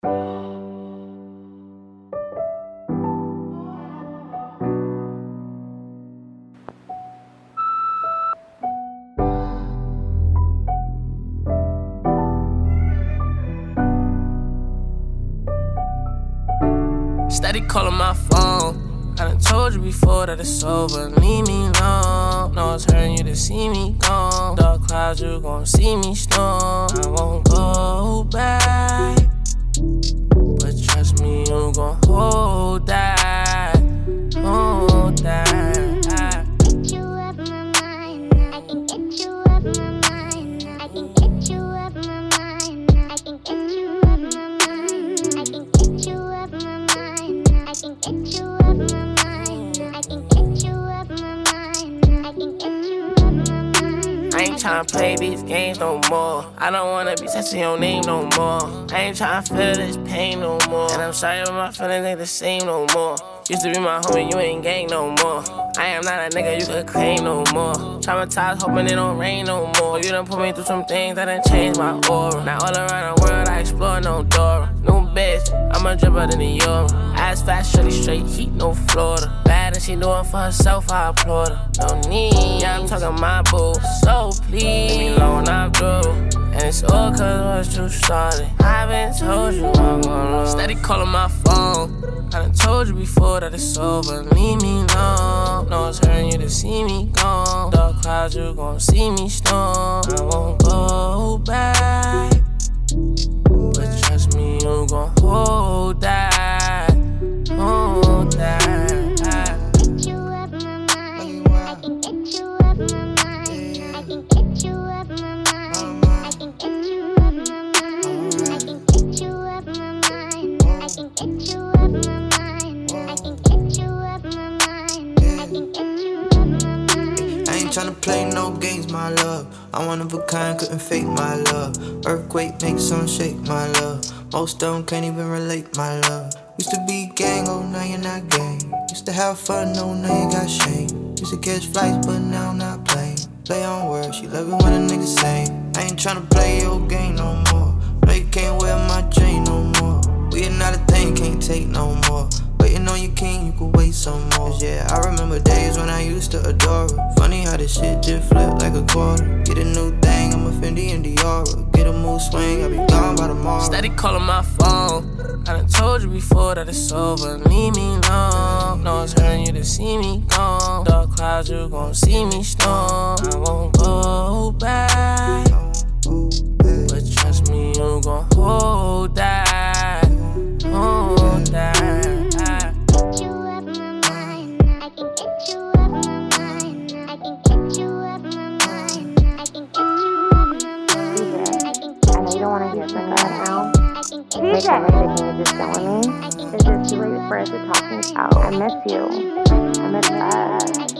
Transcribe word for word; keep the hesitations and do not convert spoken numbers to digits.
Steady calling my phone. I done told you before that it's over. Leave me alone. No, it's hurting you to see me gone. Dark clouds, you gon' see me storm. I won't go back, but trust me, you gon' hold that, hold that. Get you up my mind. I can get you up my mind. I can get you up my mind. I can get you up my mind. I can get you up my mind. I can get you up my mind. I can get you up my mind. I can get you up my mind. I ain't tryna play these games no more. I don't wanna be touching your name no more. I ain't tryna feel this pain no more. And I'm sorry, but my feelings ain't the same no more. Used to be my homie, you ain't gang no more. I am not a nigga you could claim no more. Traumatized, hoping it don't rain no more. You done put me through some things that done changed my aura. Now all around the world I explore no Dora. New bitch, I'm a dripper than the Euro. Ass fast, shorty straight heat, no Florida. Bad and she doing for herself, I applaud her. No need, yeah, I'm talking my boo. So please, leave me alone, I'm through. And it's all cause once you started, I been told you I'm gonna lose. Steady calling my phone. I done told you before that it's over. Leave me alone. No, it's hurting you to see me gone. Dark clouds, you gon' see me storm. I won't go back, but trust me, you gon' hold that, hold that. Get you up my mind. I can get you up my mind. I can get you up my mind. I can get you up my mind. I can get you up my mind. I can get you up my mind. I can get you up my mind. I can get you up my mind. I ain't tryna play no games, my love. I'm one of a kind, couldn't fake my love. Earthquake makes some shake, my love. Most of them can't even relate, my love. Used to be gang, oh now you're not gang. Used to have fun, oh now you got shame. Used to catch flights, but now I'm not playing. Play on words, she love it when a nigga sing. I ain't tryna play your game no more. No, you can't wear my chain no more. We are not a thing, can't take no more. Waiting on your king, you could wait some more. Yeah, I remember days when I used to adore her. Funny how this shit just flipped like a quarter. Get a new thing, I'm a Fendi and Diora. Get a mood swing, I'll be gone by tomorrow. Steady calling my phone. I done told you before that it's over. Leave me alone. No, it's hurting you to see me gone. Dark clouds, you gon' see me storm. I won't go back, but trust me, you gon' hold that, hold that. Get you up my mind. I can get you up my mind. I can get you up my mind. I can get you up my mind. I can get I know you don't want to hear from me right now. D Wait, can you just tell me? Is it too late for us to talk things out? I miss you. I miss us.